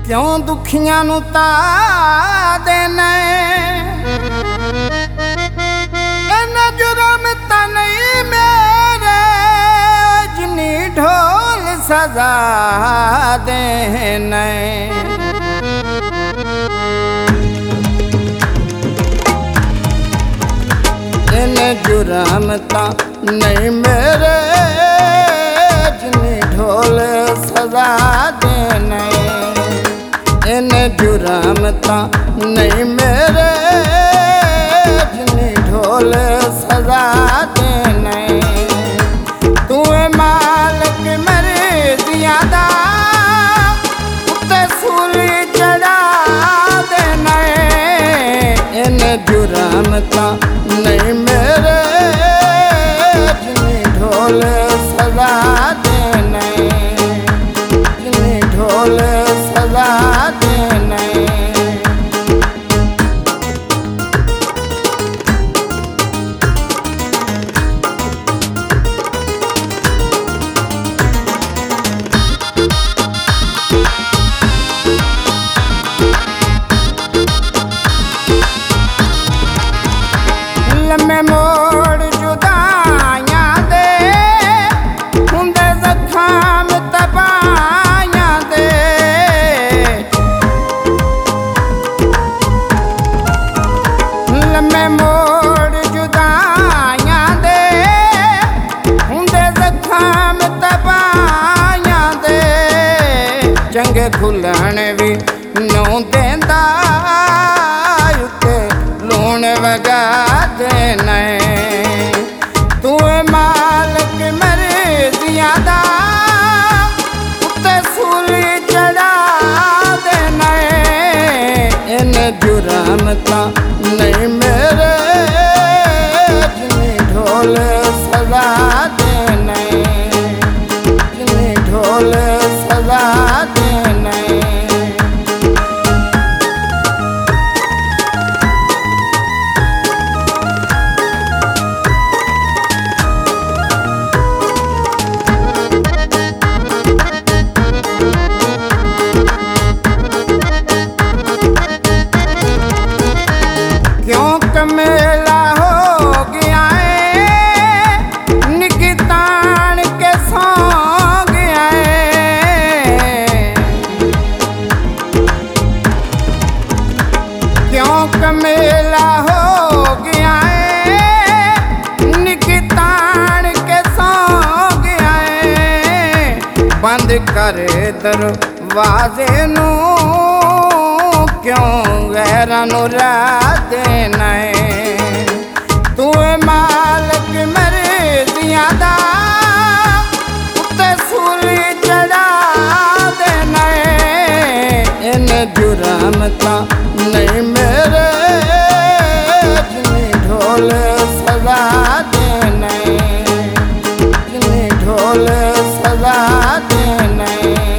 क्यों दुखियां नू देना इन्ना जुर्म तां नहीं मेरे जिन्नी ढोल सजा देना इन्ने जुर्म तां नहीं मेरे जिन्नी ढोल सजा देना इन्ने जुर्म तां नहीं मेरे जिन्नी ढोल सजा देना तू मालिक मर्जियां दा उत्ते सूली चढ़ा देना इन्ने जुर्म तां नहीं मेरे जिन्नी ढोल सजा देना जिन्नी ढोल सजा देना लम्मे मोड़ जुदाइयां दे हुंदे जख्म तबाइयां दे लम्मे मोड़ जुदाइयां दे हुंदे जख्म तबाइयां दे चंगे खुलण भी नौ देंदा लूण वगा देना तू मालिक मर्जियां दा उत्ते सूली चढ़ा देना इन जुर्म तां नहीं मेरे जिन्नी ढोल सजा देना जिन्नी ढोल सजा देना मेला हो गया है निकी तान के सौ गया है क्यों मेला हो गया है निकी तान के सौ गया है बंद करे दरवाजे नू क्यों गैरां नू राह देना तू मालिक मर्जियां दा उत्ते सूली चढ़ा देना इन जुर्म तां नहीं मेरे जिन्नी ढोल सजा देना जिन्नी ढोल सजा देना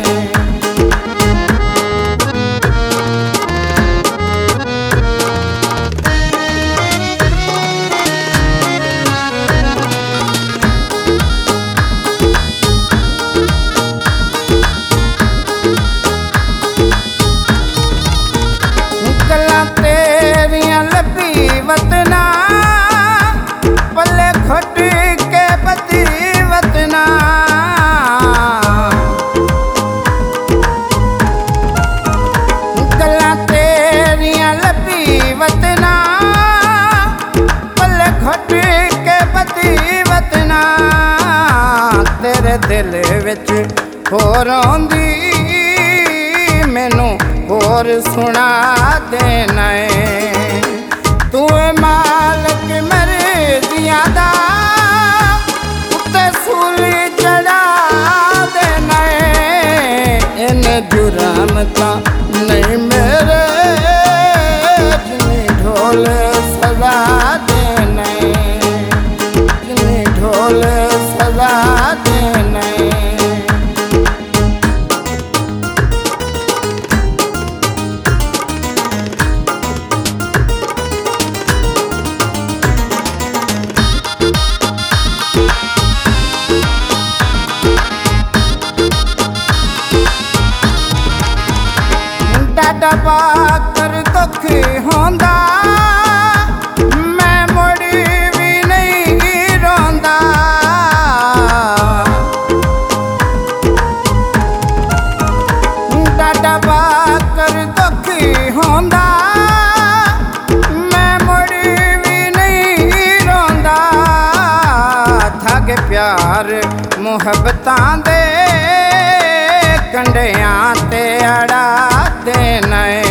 वतना पल्ले खट के पति वतना गल्लां तेरियां लपी वतना पल्ले खट के पति वतना तेरे दिल विच होर आउंदी मैनू होर सुना देना तू मालिक मर्जियां दा उत्ते सूली चढ़ा देना इन जुर्म तां नहीं मेरे जिन्नी ढोल सजा देना जिन्नी ढोल सजा देना डाडा पाकर दुख होंदा मैं मुड़ी भी नहीं रोंदा। डाडा पाकर दुख होंदा मैं मुड़ी भी नहीं रोंदा। थागे प्यार मुहब्बतां दे कंडियां ते अड़ा दे नए